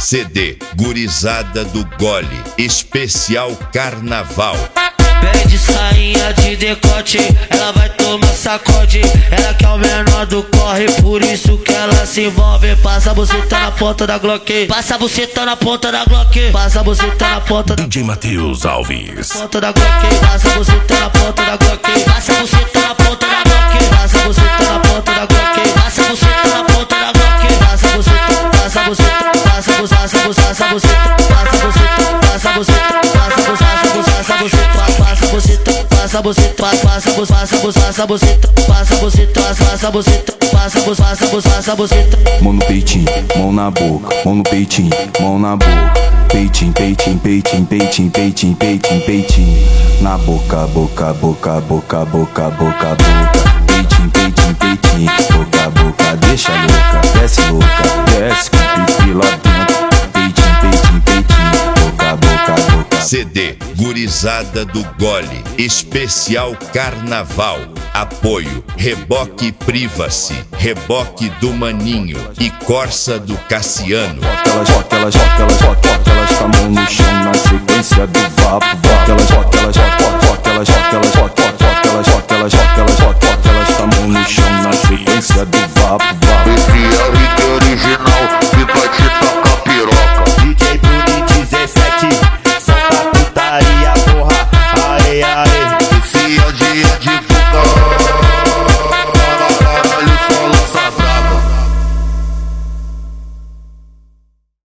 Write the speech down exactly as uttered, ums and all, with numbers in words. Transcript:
C D Gurizada do Gole, especial carnaval. Pede sainha de decote, ela vai tomar sacode. Ela que é o menor do corre, por isso que ela se envolve. Passa a buceta na ponta da Glock, passa a buceta na ponta da Glock, passa a buceta na ponta da D J Matheus Alves. Ponta da Glock, passa a buceta na ponta da Glock, passa a buceta na ponta da Glock, passa a buceta na ponta da Glock, passa a buceta na ponta da Glock, passa a buceta, passa a buceta, passa a buceta, passa a buceta, passa a buceta, passa a buceta, passa a buceta, passa a buceta, passa a buceta, passa a buceta, passa a buceta, passa a buceta, passa a buceta, passa a buceta, passa a buceta, passa a buceta, passa a buceta, passa a buceta. Mão no peitinho, mão na boca, mão no peitinho, mão na boca. Peitinho, peitinho, peitinho, peitinho, peitinho, peitinho, peitinho. Na boca, boca, boca, boca, boca, boca, boca. Peitinho, peitinho, peitinho, boca, boca, deixa louca, desce louca, desce com pipi lá dentro. Peitinho, peitinho, peitinho, boca, boca, boca. C D Gurizada do Gole, especial carnaval. Apoio Reboque Privacy, Reboque do Maninho e Corsa do Cassiano. Bota elas, bota elas, bota elas, bota elas com a mão no chão na sequência do vapo. Bota elas, bota elas, bota elas, bota elas.